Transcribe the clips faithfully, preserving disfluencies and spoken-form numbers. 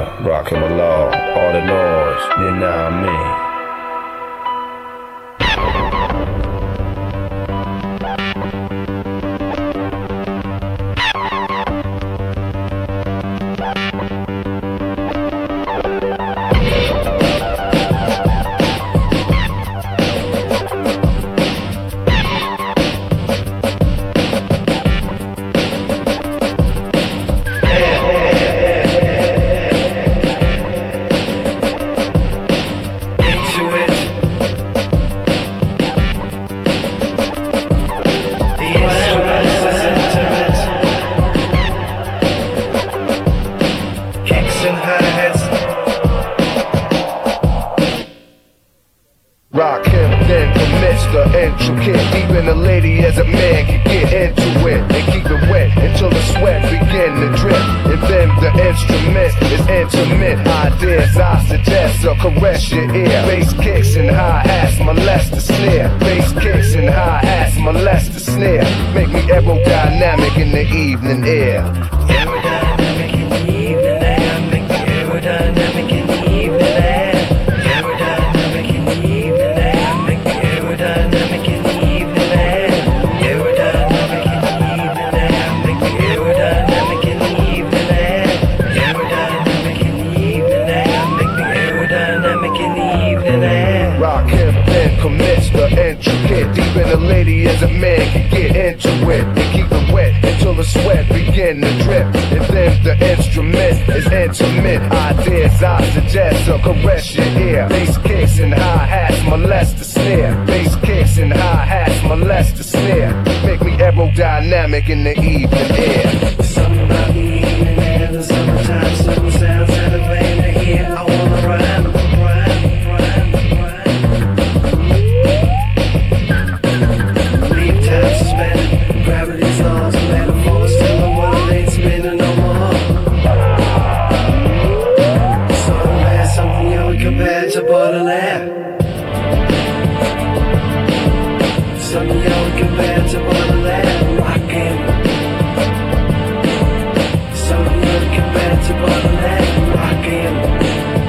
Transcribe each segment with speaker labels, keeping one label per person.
Speaker 1: Yeah, rockin' my law, all the noise, you know what I mean. Rock him, then commits the intricate. Even a lady as a man can get into it and keep it wet until the sweat begin to drip. And then the instrument is intimate. Ideas I suggest so caress your ear. Bass kicks and hi-hats molest the snare. Bass kicks and hi-hats molest the snare. Make me aerodynamic in the evening air.
Speaker 2: Aerodynamic in the evening air. Make me aerodynamic in the evening air.
Speaker 1: Rock him, then commits the intricate. Even a lady as a man can get into it and keep it wet until the sweat begin to drip. And then the instrument is intimate. Ideas I suggest so caress your ear. Bass kicks and hi-hats molest the snare. Bass kicks and hi-hats molest the snare. Make me aerodynamic in the evening air.
Speaker 2: Something about the evening air, the summertime, some sounds elevating to hear. I wanna rhyme. Compared to Baudelaire, some young compared to Baudelaire, rockin'. Some young compared to Baudelaire, rockin'.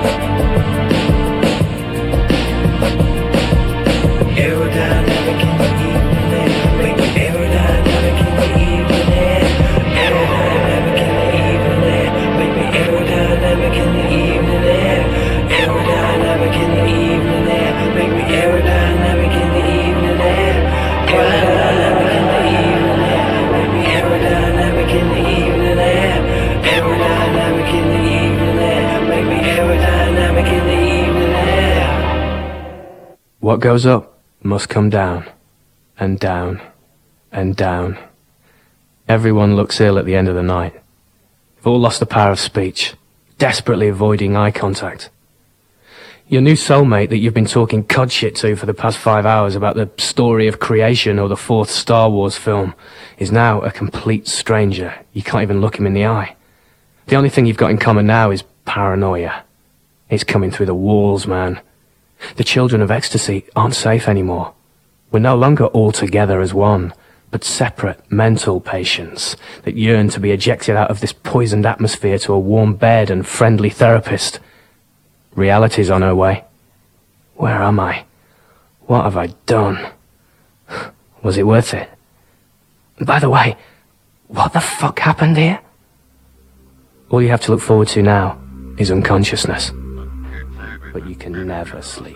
Speaker 2: Aerodynamic in the evening air, make me aerodynamic in the evening air. Aerodynamic in the evening air, make me aerodynamic in the evening air. Aerodynamic in the evening air, make me aerodynamic in the evening air. Aerodynamic in the evening air, make me aerodynamic in the evening air. Aerodynamic in the evening air, make me aerodynamic in the evening air.
Speaker 3: What goes up must come down, and down, and down. Everyone looks ill at the end of the night. They've all lost the power of speech, desperately avoiding eye contact. Your new soulmate that you've been talking cod shit to for the past five hours about the story of creation or the fourth Star Wars film is now a complete stranger. You can't even look him in the eye. The only thing you've got in common now is paranoia. It's coming through the walls, man. The children of ecstasy aren't safe anymore. We're no longer all together as one, but separate mental patients that yearn to be ejected out of this poisoned atmosphere to a warm bed and friendly therapist. Reality's on her way. Where am I? What have I done? Was it worth it? By the way, what the fuck happened here? All you have to look forward to now is unconsciousness. But you can never sleep.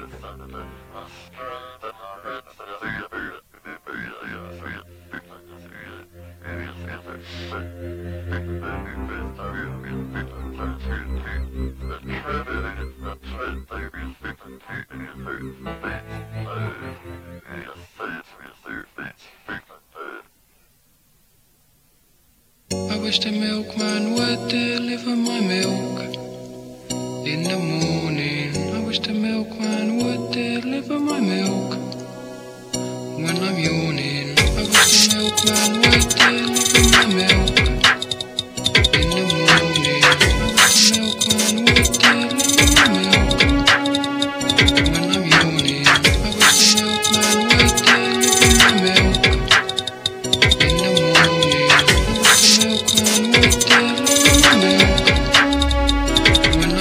Speaker 4: I wish the milkman would deliver my milk in the morning. I wish the milkman would deliver my milk when I'm yawning. I wish the milkman would deliver my milk in the morning. I wish the milkman would deliver my milk when I'm yawning. I wish the milkman would deliver my milk in the morning. I wish the milkman would deliver my milk when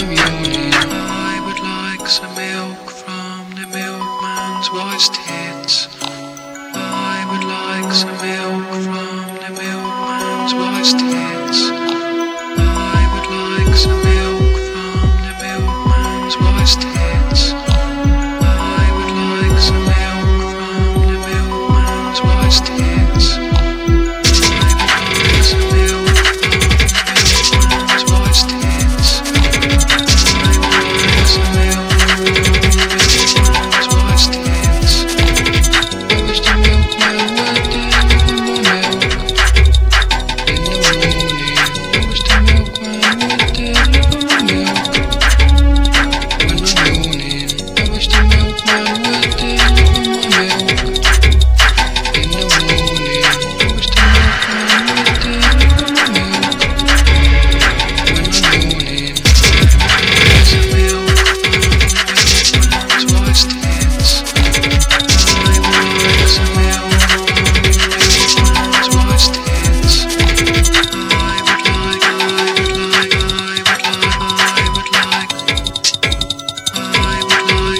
Speaker 4: spiced hits. I would like some milk from the milkman's spiced hits. I would like some milk from the milkman's spiced hits. I would like some milk from the milkman's spiced hits. I would like some milk from the milkman's spiced hits. I wish the milkman would deliver my milk in the morning. I wish the milkman would deliver my milk when I'm yawning. I wish the milkman would deliver my milk in the morning. I wish the milkman would deliver my milk when I'm yawning. Some milk from the milkman's spiced hits. I would like some milk from the milkman's spiced hits. I would like, I would like, I would like, I would like, I would like, I would like,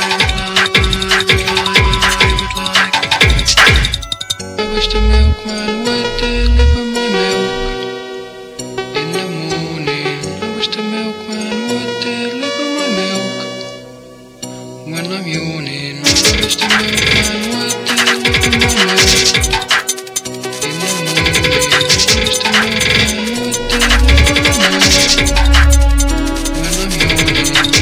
Speaker 4: I would like. I wish the milkman would deliver my milk in the morning. I wish the milkman would deliver my milk when I'm yawning. I wish the milkman would deliver my milk in the morning. I wish the milkman would deliver my milk when I'm yawning.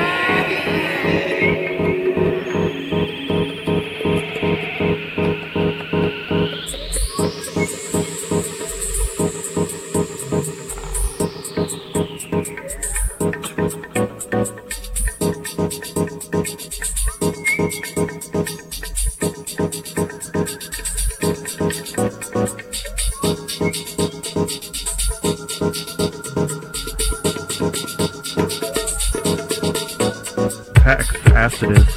Speaker 5: Pax Acidus.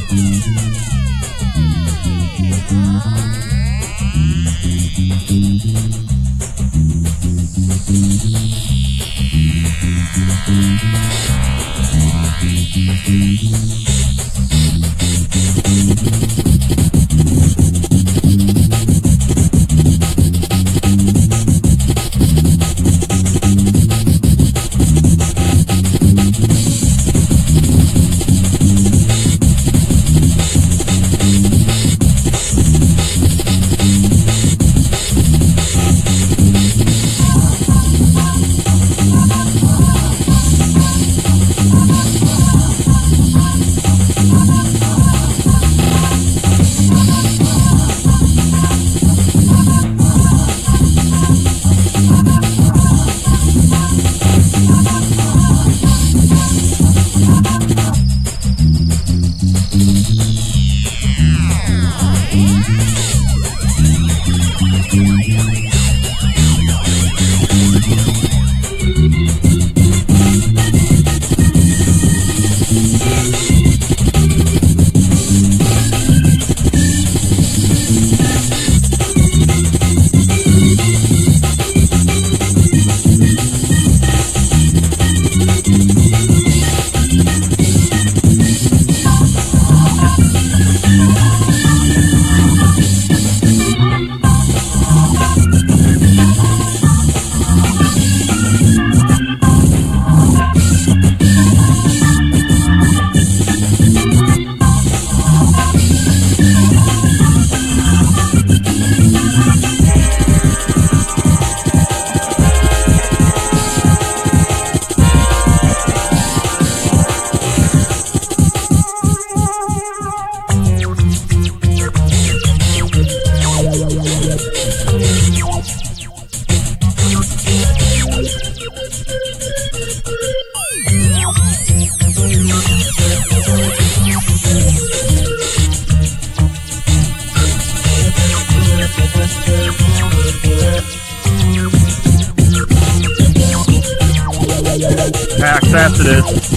Speaker 5: Pax Acid.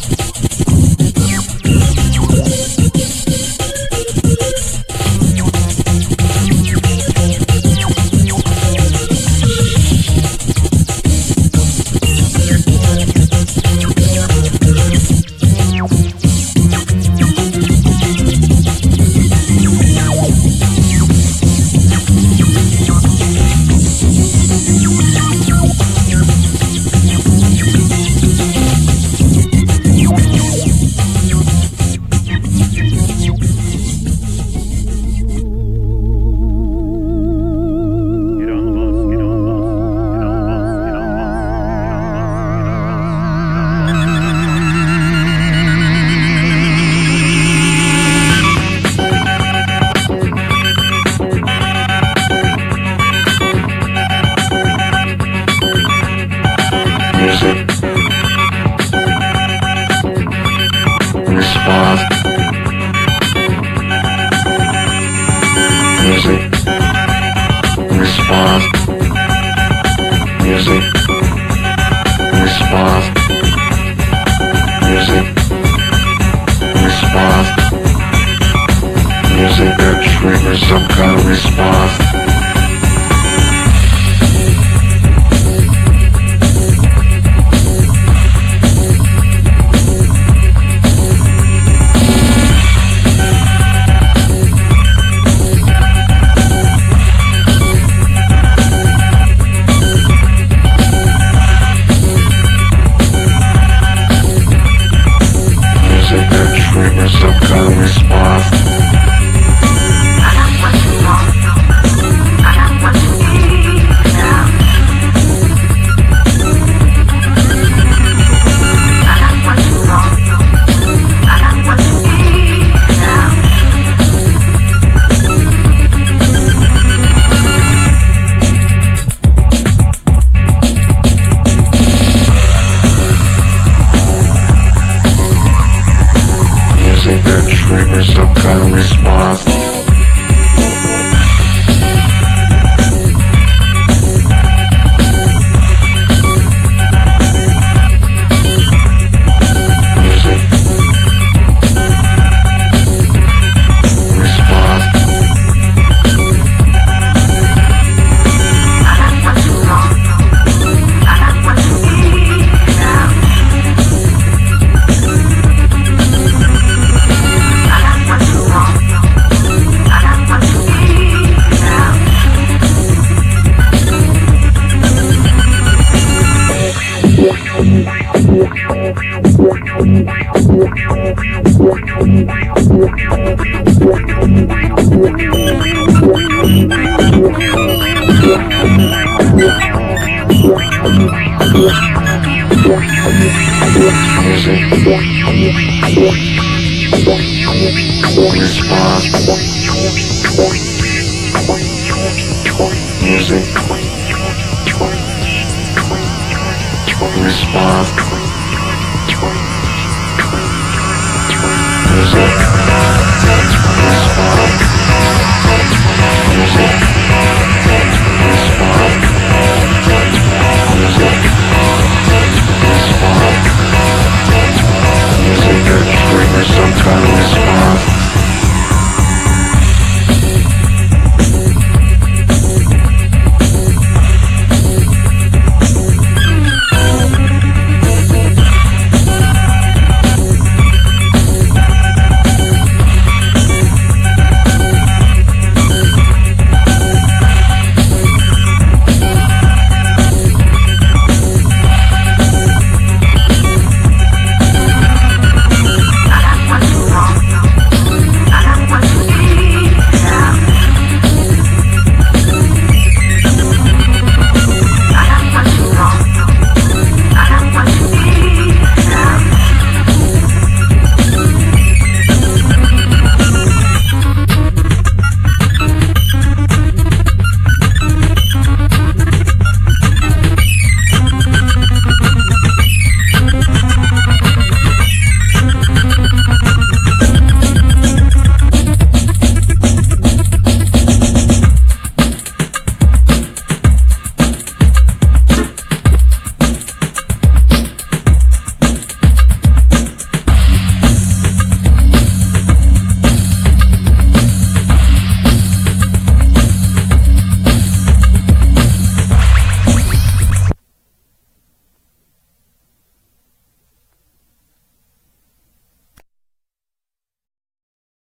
Speaker 6: Music.